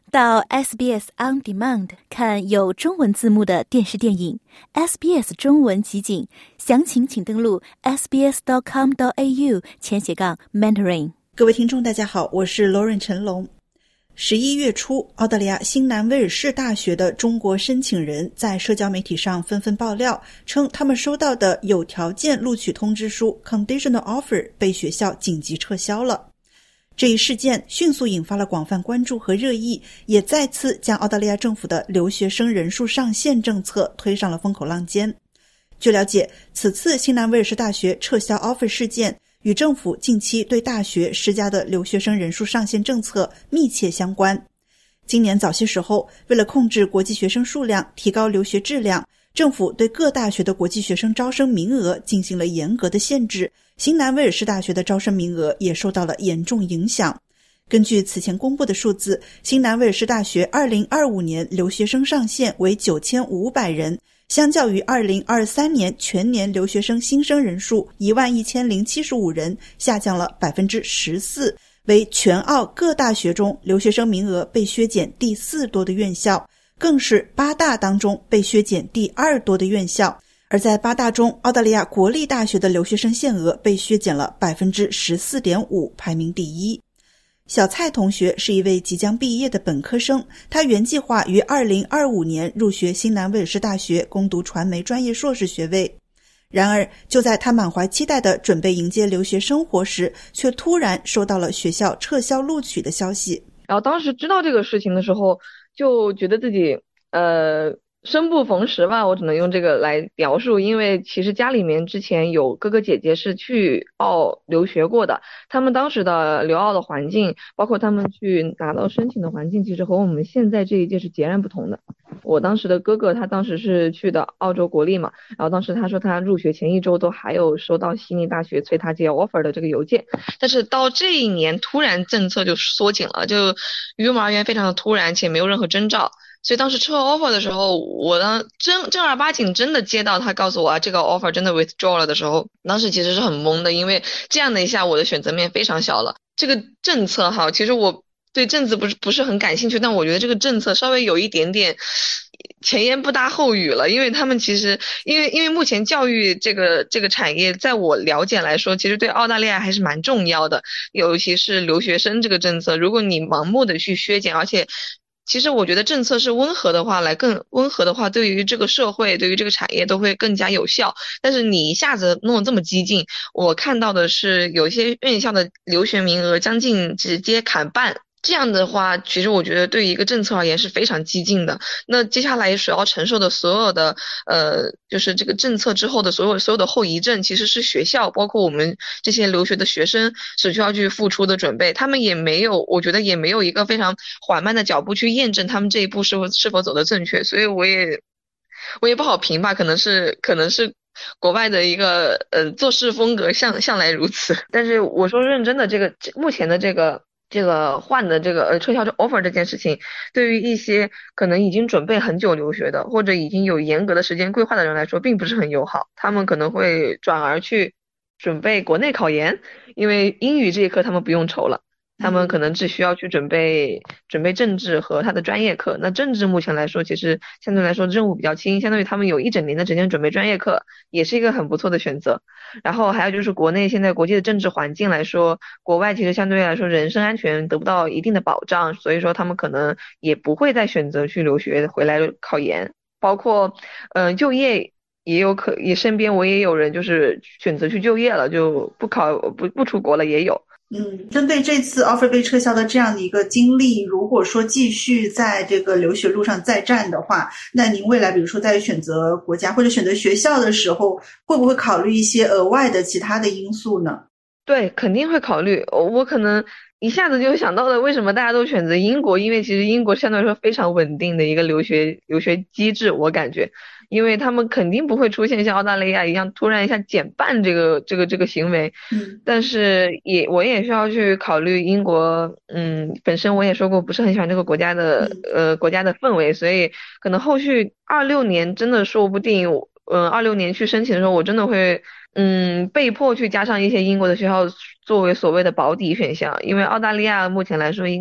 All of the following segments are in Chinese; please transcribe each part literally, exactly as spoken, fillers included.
到 S B S On Demand 看有中文字幕的电视电影 S B S 中文集锦，详情请登录 s b s dot com dot a u 前斜杠 mentoring。 各位听众大家好，我是 Lauren 陈龙。十一月初，澳大利亚新南威尔士大学的中国申请人在社交媒体上纷纷爆料，称他们收到的有条件录取通知书 Conditional Offer 被学校紧急撤销了。这一事件迅速引发了广泛关注和热议，也再次将澳大利亚政府的留学生人数上限政策推上了风口浪尖。据了解，此次新南威尔士大学撤销 offer 事件与政府近期对大学施加的留学生人数上限政策密切相关。今年早些时候，为了控制国际学生数量，提高留学质量，政府对各大学的国际学生招生名额进行了严格的限制，新南威尔士大学的招生名额也受到了严重影响。根据此前公布的数字，新南威尔士大学二零二五年留学生上限为九千五百人，相较于二零二三年全年留学生新生人数一万一千零七十五人，下降了 百分之十四， 为全澳各大学中留学生名额被削减第四多的院校，更是八大当中被削减第二多的院校。而在八大中，澳大利亚国立大学的留学生限额被削减了 百分之十四点五， 排名第一。小蔡同学是一位即将毕业的本科生，他原计划于二零二五年入学新南威尔士大学攻读传媒专业硕士学位。然而，就在他满怀期待的准备迎接留学生活时，却突然收到了学校撤销录取的消息。 然后当时知道这个事情的时候，就觉得自己呃生不逢时吧，我只能用这个来描述。因为其实家里面之前有哥哥姐姐是去澳留学过的，他们当时的留澳的环境，包括他们去拿到申请的环境，其实和我们现在这一届是截然不同的。我当时的哥哥他当时是去的澳洲国立嘛，然后当时他说他入学前一周都还有收到悉尼大学催他接 offer 的这个邮件，但是到这一年突然政策就缩紧了，就于我而言非常的突然且没有任何征兆。所以当时撤 offer 的时候，我当正正儿八经真的接到他告诉我啊这个 offer 真的 withdraw 了的时候，当时其实是很懵的，因为这样的一下我的选择面非常小了。这个政策哈，其实我对政治不是不是很感兴趣，但我觉得这个政策稍微有一点点前言不搭后语了，因为他们其实因为因为目前教育这个这个产业，在我了解来说，其实对澳大利亚还是蛮重要的，尤其是留学生这个政策，如果你盲目的去削减，而且其实我觉得政策是温和的话，来更温和的话，对于这个社会，对于这个产业都会更加有效。但是你一下子弄得这么激进，我看到的是有一些院校的留学名额将近直接砍半。这样的话，其实我觉得对于一个政策而言是非常激进的。那接下来所要承受的所有的呃，就是这个政策之后的所有所有的后遗症，其实是学校包括我们这些留学的学生所需要去付出的准备。他们也没有，我觉得也没有一个非常缓慢的脚步去验证他们这一步是否是否走得正确。所以我也我也不好评吧，可能是可能是国外的一个呃做事风格向向来如此。但是我说认真的，这个目前的这个。这个换的这个呃撤销这 offer 这件事情，对于一些可能已经准备很久留学的，或者已经有严格的时间规划的人来说，并不是很友好。他们可能会转而去准备国内考研，因为英语这一科他们不用愁了。他们可能只需要去准备准备政治和他的专业课。那政治目前来说其实相对来说任务比较轻，相当于他们有一整年的时间准备专业课，也是一个很不错的选择。然后还有就是国内现在国际的政治环境来说，国外其实相对来说人身安全得不到一定的保障，所以说他们可能也不会再选择去留学回来考研。包括嗯、呃、就业也有可也身边我也有人就是选择去就业了，就不考不不出国了也有。 嗯，针对这次 offer 被撤销的这样的一个经历，如果说继续在这个留学路上再战的话，那您未来比如说在选择国家或者选择学校的时候，会不会考虑一些额外的其他的因素呢？ 对，肯定会考虑。我可能一下子就想到了为什么大家都选择英国，因为其实英国相对来说非常稳定的一个留学留学机制，我感觉。因为他们肯定不会出现像澳大利亚一样突然一下减半这个这个这个行为。 嗯， 但是也我也需要去考虑英国，嗯，本身我也说过不是很喜欢这个国家的呃国家的氛围，所以可能后续二六年真的说不定，嗯，二六年去申请的时候，我真的会嗯被迫去加上一些英国的学校作为所谓的保底选项，因为澳大利亚目前来说应该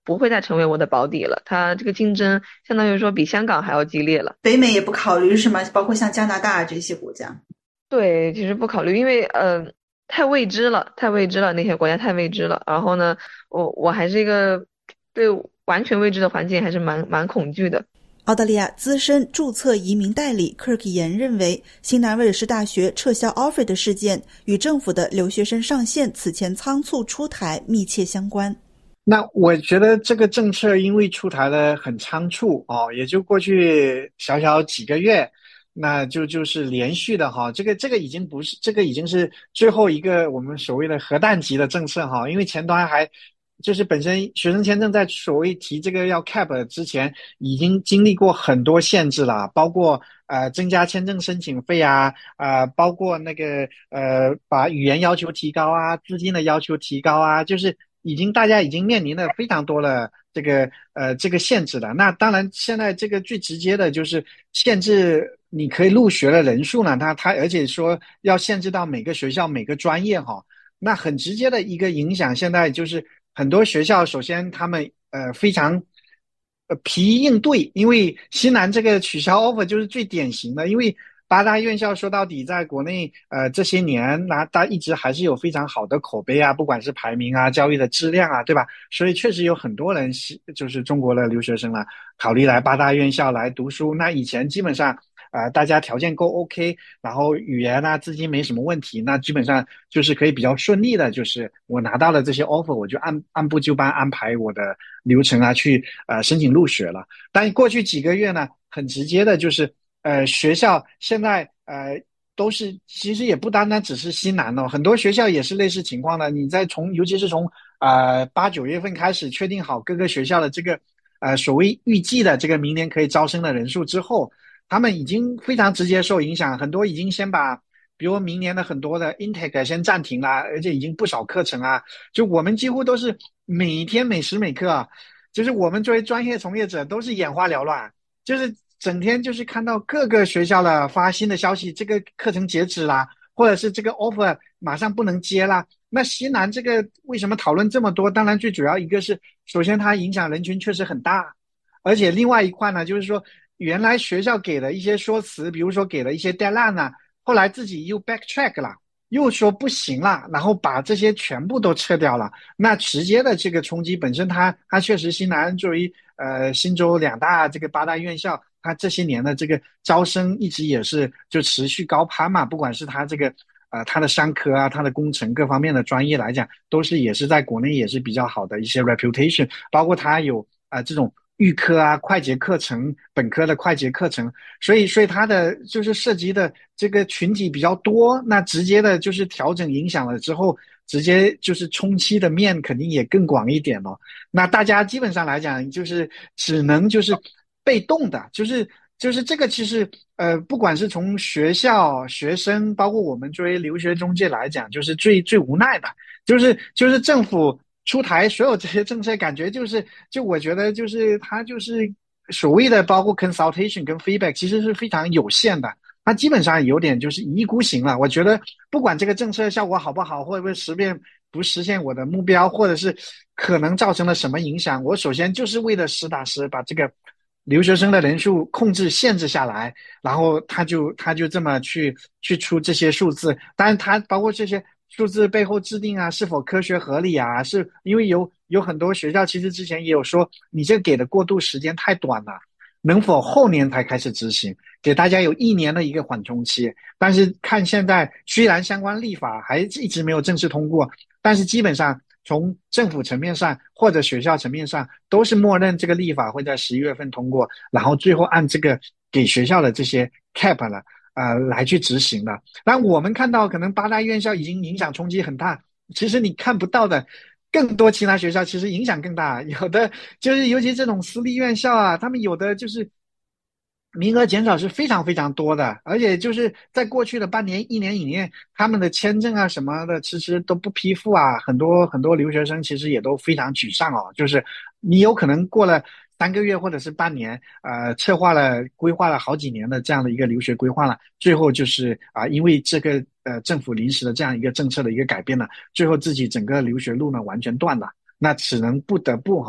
不会再成为我的保底了。它这个竞争相当于说比香港还要激烈了。 北美也不考虑是吗？包括像加拿大这些国家。 对，其实不考虑，因为呃太未知了，太未知了，那些国家太未知了。然后呢，我我还是一个对完全未知的环境还是蛮蛮恐惧的。 澳大利亚资深注册移民代理科尔克岩认为，新南威尔士大学撤销 offer 的事件与政府的留学生上限此前仓促出台密切相关。 那我觉得这个政策因为出台的很仓促哦，也就过去小小几个月，那就就是连续的哈，这个这个已经不是这个已经是最后一个我们所谓的核弹级的政策哈，因为前端还就是本身学生签证在所谓提这个要 cap 之前，已经经历过很多限制了，包括呃增加签证申请费啊，呃包括那个呃把语言要求提高啊，资金的要求提高啊，就是已经大家已经面临了非常多的这个呃这个限制了。那当然现在这个最直接的就是限制你可以入学的人数呢，它它而且说要限制到每个学校每个专业哈。那很直接的一个影响，现在就是很多学校首先他们呃非常呃疲于应对，因为西南这个取消 offer 就是最典型的，因为八大院校说到底在国内呃这些年那它一直还是有非常好的口碑啊，不管是排名啊教育的质量啊，对吧？所以确实有很多人就是中国的留学生啊考虑来八大院校来读书。那以前基本上呃，大家条件够 OK， 然后语言啊资金没什么问题，那基本上就是可以比较顺利的，就是我拿到了这些 offer， 我就按按部就班安排我的流程啊去呃申请入学了。但过去几个月呢，很直接的就是呃学校现在呃都是其实也不单单只是西南哦，很多学校也是类似情况的。你在从尤其是从呃八九月份开始确定好各个学校的这个呃所谓预计的这个明年可以招生的人数之后，他们已经非常直接受影响，很多已经先把比如明年的很多的 intake 先暂停了，而且已经不少课程啊，就我们几乎都是每天每时每刻啊，就是我们作为专业从业者都是眼花缭乱，就是整天就是看到各个学校的发新的消息，这个课程截止啦，或者是这个 offer 马上不能接啦。那西南这个为什么讨论这么多？当然最主要一个是首先它影响人群确实很大，而且另外一块呢就是说原来学校给的一些说辞，比如说给了一些 deadline 啊，后来自己又 backtrack 了，又说不行了，然后把这些全部都撤掉了。那直接的这个冲击本身它，它确实西南作为呃新州两大这个八大院校，它这些年的这个招生一直也是就持续高攀嘛，不管是它这个呃它的商科啊，它的工程各方面的专业来讲，都是也是在国内也是比较好的一些 reputation， 包括它有呃这种预科啊、会计课程、本科的会计课程，所以所以它的就是涉及的这个群体比较多，那直接的就是调整影响了之后，直接就是冲击的面肯定也更广一点了。那大家基本上来讲，就是只能就是被动的，就是就是这个其实呃，不管是从学校、学生，包括我们作为留学中介来讲，就是最最无奈的，就是就是政府出台所有这些政策，感觉就是就我觉得就是它就是所谓的包括 consultation 跟 feedback 其实是非常有限的，它基本上有点就是一意孤行了。我觉得不管这个政策效果好不好，会不会实现不实现我的目标，或者是可能造成了什么影响，我首先就是为了实打实把这个留学生的人数控制限制下来，然后他就他就这么去去出这些数字。当然他包括这些数字背后制定啊是否科学合理啊，是因为有有很多学校其实之前也有说你这给的过渡时间太短了，能否后年才开始执行，给大家有一年的一个缓冲期。但是看现在虽然相关立法还一直没有正式通过，但是基本上从政府层面上或者学校层面上都是默认这个立法会在十一月份通过，然后最后按这个给学校的这些 cap 了呃来去执行的。但我们看到可能八大院校已经影响冲击很大，其实你看不到的更多其他学校其实影响更大，有的就是尤其这种私立院校啊，他们有的就是名额减少是非常非常多的，而且就是在过去的半年一年以内，他们的签证啊什么的其实都不批复啊，很多很多留学生其实也都非常沮丧哦，就是你有可能过了三个月或者是半年，呃，策划了规划了好几年的这样的一个留学规划了，最后就是啊、呃，因为这个呃政府临时的这样一个政策的一个改变呢，最后自己整个留学路呢完全断了，那只能不得不哈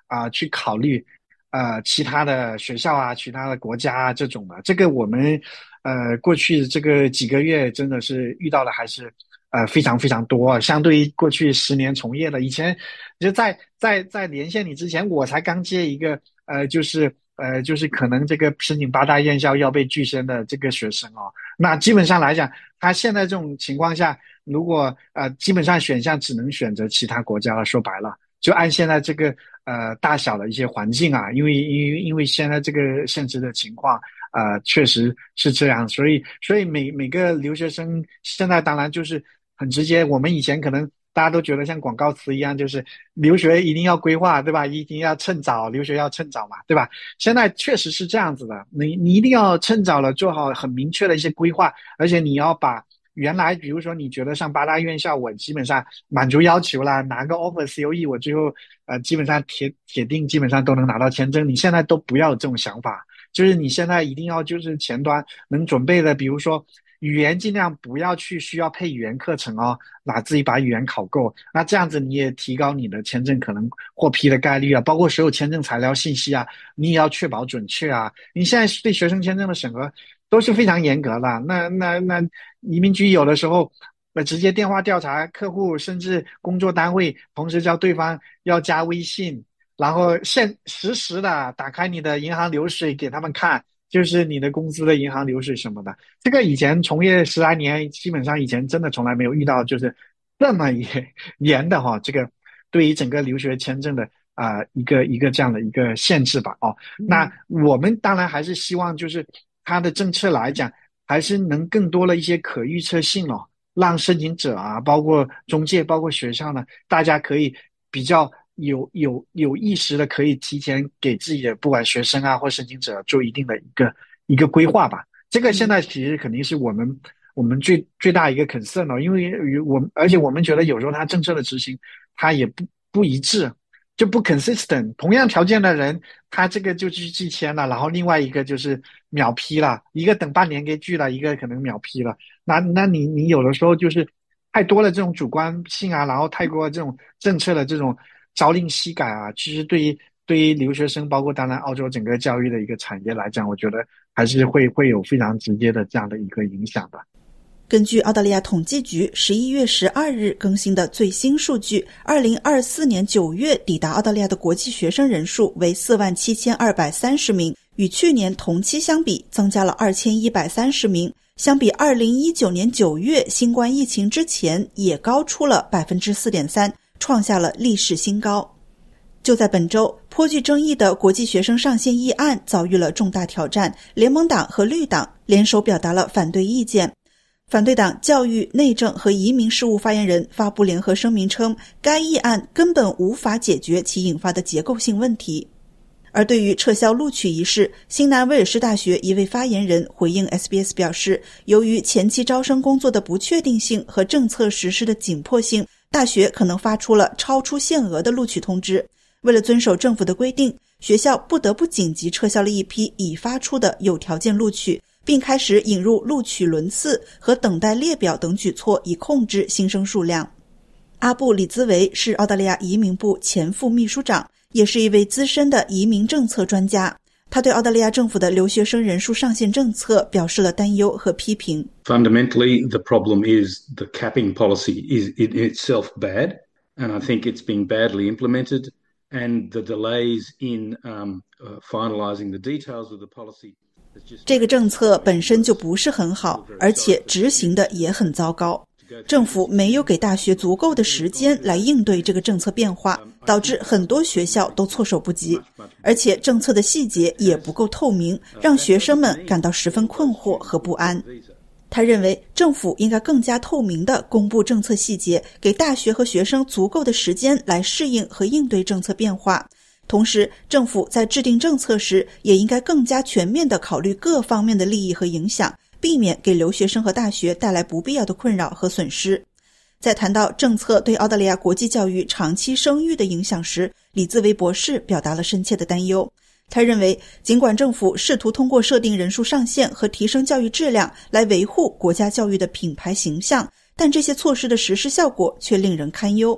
啊、呃、去考虑呃其他的学校啊、其他的国家啊这种的。这个我们呃过去这个几个月真的是遇到的还是呃非常非常多，相对于过去十年从业的，以前就在在在连线你之前，我才刚接一个呃就是呃就是可能这个申请八大院校要被拒申的这个学生哦。那基本上来讲，他现在这种情况下，如果呃基本上选项只能选择其他国家了。说白了，就按现在这个呃大小的一些环境啊，因为因为因为现在这个现实的情况，呃确实是这样，所以所以每每个留学生现在当然就是很直接。我们以前可能大家都觉得像广告词一样，就是留学一定要规划，对吧？一定要趁早，留学要趁早嘛，对吧？现在确实是这样子的，你你一定要趁早了，做好很明确的一些规划，而且你要把原来比如说你觉得上八大院校我基本上满足要求啦，拿个 offer C O E 我最后呃基本上铁铁定基本上都能拿到签证，你现在都不要有这种想法，就是你现在一定要就是前端能准备的，比如说语言尽量不要去需要配语言课程哦，把自己把语言考够，那这样子你也提高你的签证可能获批的概率啊，包括所有签证材料信息啊，你也要确保准确啊。你现在对学生签证的审核都是非常严格的，那那那移民局有的时候呃直接电话调查客户，甚至工作单位同时叫对方要加微信，然后现实时的打开你的银行流水给他们看，就是你的公司的银行流水什么的。这个以前从业十来年，基本上以前真的从来没有遇到就是这么严的哈，这个对于整个留学签证的啊、呃、一个一个这样的一个限制吧。哦，那我们当然还是希望就是它的政策来讲，还是能更多的一些可预测性哦，让申请者啊，包括中介，包括学校呢，大家可以比较有有有意识的可以提前给自己的不管学生啊或申请者做一定的一个一个规划吧。这个现在其实肯定是我们、嗯、我们最最大一个 concern 哦，因为我们而且我们觉得有时候它政策的执行它也不不一致，就不 consistent， 同样条件的人他这个就去拒签了，然后另外一个就是秒批了，一个等半年给拒了，一个可能秒批了。那那你你有的时候就是太多了这种主观性啊，然后太多这种政策的这种朝令夕改啊，其实对于对于留学生，包括当然澳洲整个教育的一个产业来讲，我觉得还是会会有非常直接的这样的一个影响的。 根据澳大利亚统计局十一月十二日更新的最新数据，二零二四年九月抵达澳大利亚的国际学生人数为四万七千二百三十名，与去年同期相比增加了二千一百三十名，相比二零一九年九月新冠疫情之前也高出了 百分之四点三， 创下了历史新高。就在本周，颇具争议的国际学生上限议案遭遇了重大挑战，联盟党和绿党联手表达了反对意见。反对党教育、内政和移民事务发言人发布联合声明称，该议案根本无法解决其引发的结构性问题。而对于撤销录取一事，新南威尔士大学一位发言人回应 S B S 表示，由于前期招生工作的不确定性和政策实施的紧迫性，大学可能发出了超出限额的录取通知。为了遵守政府的规定，学校不得不紧急撤销了一批已发出的有条件录取，并开始引入录取轮次和等待列表等举措，以控制新生数量。阿布里兹维是澳大利亚移民部前副秘书长，也是一位资深的移民政策专家。他对澳大利亚政府的留学生人数上限政策表示了担忧和批评。 Fundamentally, the problem is the capping policy is in itself bad, and I think it's being badly implemented, and the delays in um, uh, finalizing the details of the policy. 这个政策本身就不是很好，而且执行的也很糟糕。政府没有给大学足够的时间来应对这个政策变化，导致很多学校都措手不及，而且政策的细节也不够透明，让学生们感到十分困惑和不安。他认为政府应该更加透明地公布政策细节，给大学和学生足够的时间来适应和应对政策变化。同时，政府在制定政策时也应该更加全面地考虑各方面的利益和影响，避免给留学生和大学带来不必要的困扰和损失。在谈到政策对澳大利亚国际教育长期声誉的影响时，李兹维博士表达了深切的担忧。他认为，尽管政府试图通过设定人数上限和提升教育质量来维护国家教育的品牌形象，但这些措施的实施效果却令人堪忧。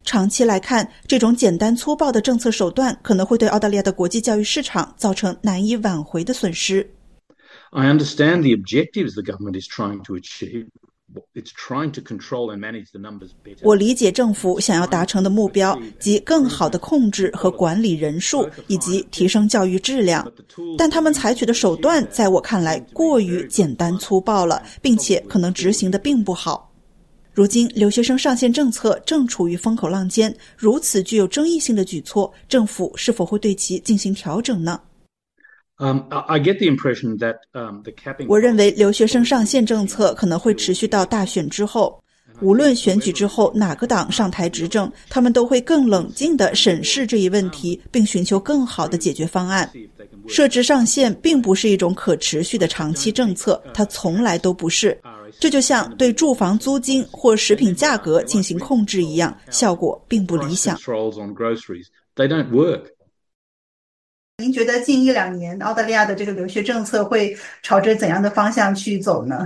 长期来看，这种简单粗暴的政策手段可能会对澳大利亚的国际教育市场造成难以挽回的损失。 I understand the objectives the government is trying to achieve. It's trying to control and manage the numbers better. 我理解政府想要达成的目标，即更好地控制和管理人数，以及提升教育质量。但他们采取的手段，在我看来过于简单粗暴了，并且可能执行得并不好。如今留学生上限政策正处于风口浪尖，如此具有争议性的举措，政府是否会对其进行调整呢？ Um, I get the impression that, um, the capping... 我认为留学生上限政策可能会持续到大选之后。无论选举之后哪个党上台执政，他们都会更冷静地审视这一问题，并寻求更好的解决方案。设置上限并不是一种可持续的长期政策，它从来都不是。这就像对住房租金或食品价格进行控制一样，效果并不理想。 您觉得近一两年澳大利亚的这个留学政策会朝着怎样的方向去走呢？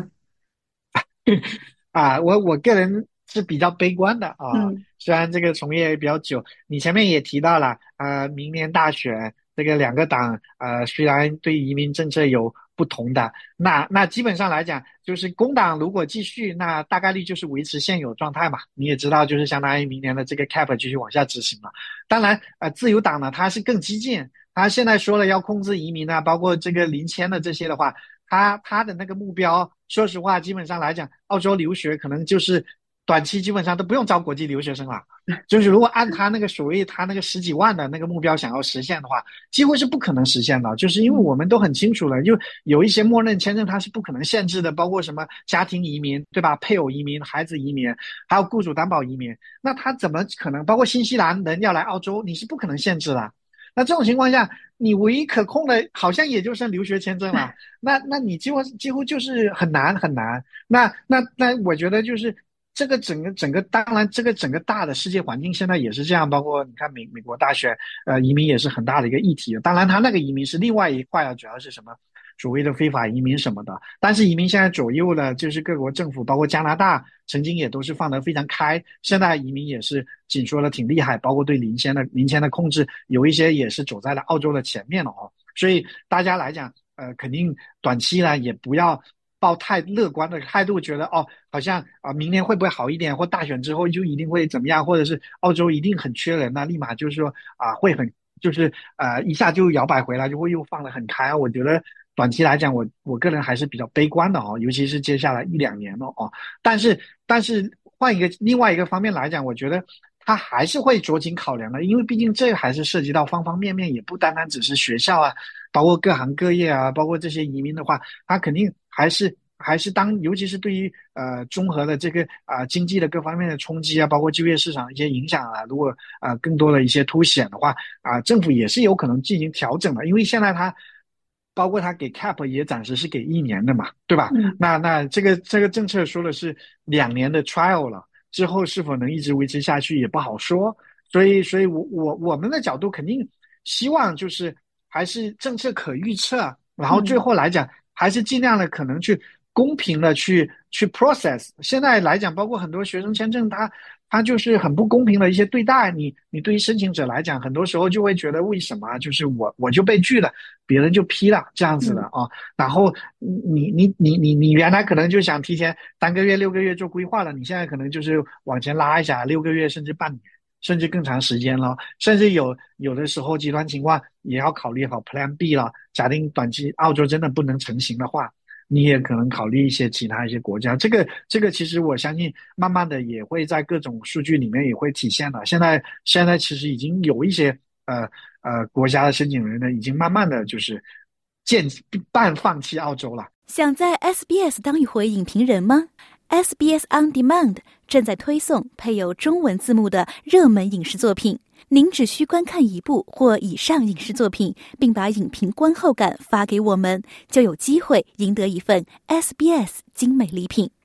啊，我我个人是比较悲观的啊。 嗯、 虽然这个从业比较久，你前面也提到了，呃，明年大选，这个两个党呃虽然对移民政策有不同的，那那基本上来讲，就是工党如果继续，那大概率就是维持现有状态嘛。你也知道，就是相当于明年的这个 cap 继续往下执行了。当然，呃，自由党呢，它是更激进，他现在说了要控制移民啊，包括这个临签的这些的话，他他的那个目标，说实话，基本上来讲，澳洲留学可能就是短期基本上都不用招国际留学生了。就是如果按他那个所谓他那个十几万的那个目标想要实现的话，几乎是不可能实现的。就是因为我们都很清楚了，就有一些默认签证它是不可能限制的，包括什么家庭移民，对吧？配偶移民、孩子移民，还有雇主担保移民。那他怎么可能？包括新西兰人要来澳洲，你是不可能限制的。那这种情况下，你唯一可控的好像也就剩留学签证了。那那你几乎几乎就是很难很难。那那那我觉得就是这个整个整个，当然这个整个大的世界环境现在也是这样，包括你看美美国大选，呃，移民也是很大的一个议题。当然，他那个移民是另外一块啊，主要是什么？所谓的非法移民什么的，但是移民现在左右了，就是各国政府，包括加拿大，曾经也都是放得非常开，现在移民也是紧缩的挺厉害，包括对临签的临签的控制，有一些也是走在了澳洲的前面了哦。所以大家来讲，呃，肯定短期呢也不要抱太乐观的态度，觉得哦，好像啊、呃、明年会不会好一点，或大选之后就一定会怎么样，或者是澳洲一定很缺人，那立马就是说啊、呃、会很就是呃一下就摇摆回来，就会又放得很开。我觉得。短期来讲，我我个人还是比较悲观的哦，尤其是接下来一两年了哦。但是但是换一个另外一个方面来讲，我觉得他还是会酌情考量的，因为毕竟这个还是涉及到方方面面，也不单单只是学校啊，包括各行各业啊，包括这些移民的话，他肯定还是还是当，尤其是对于呃综合的这个啊、呃、经济的各方面的冲击啊，包括就业市场的一些影响啊，如果啊、呃、更多的一些凸显的话啊、呃，政府也是有可能进行调整的，因为现在他。包括他给 cap 也暂时是给一年的嘛，对吧？嗯、那那这个这个政策说的是两年的 trial 了，之后是否能一直维持下去也不好说。所以，所以我我我们的角度肯定希望就是还是政策可预测，然后最后来讲、嗯、还是尽量的可能去公平的去去 process。现在来讲，包括很多学生签证，它它就是很不公平的一些对待你。你对于申请者来讲，很多时候就会觉得为什么就是我我就被拒了，别人就批了这样子的啊、嗯。然后你你你你你原来可能就想提前三个月六个月做规划了，你现在可能就是往前拉一下，六个月甚至半年。甚至更长时间了，甚至有有的时候极端情况也要考虑好 Plan B 了。假定短期澳洲真的不能成型的话，你也可能考虑一些其他一些国家。这个这个其实我相信慢慢的也会在各种数据里面也会体现的。现在现在其实已经有一些呃呃国家的申请人呢，已经慢慢的就是渐半放弃澳洲了。 想在 S B S 当一回影评人吗？S B S On Demand 正在推送配有中文字幕的热门影视作品，您只需观看一部或以上影视作品，并把影评观后感发给我们，就有机会赢得一份 S B S 精美礼品。